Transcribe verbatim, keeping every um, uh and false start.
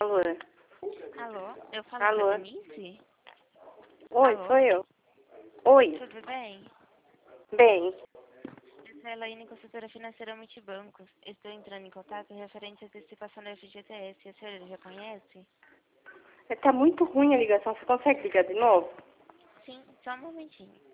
Alô? Alô, eu falo Alô? com a Denise? Oi, Alô? sou eu. Oi, Tudo bem? bem. Eu sou a Elaine, consultora financeira Multibancos. Estou entrando em contato referente à antecipação da F G T S. A senhora já conhece? Tá muito ruim a ligação. Você consegue ligar de novo? Sim, só um momentinho.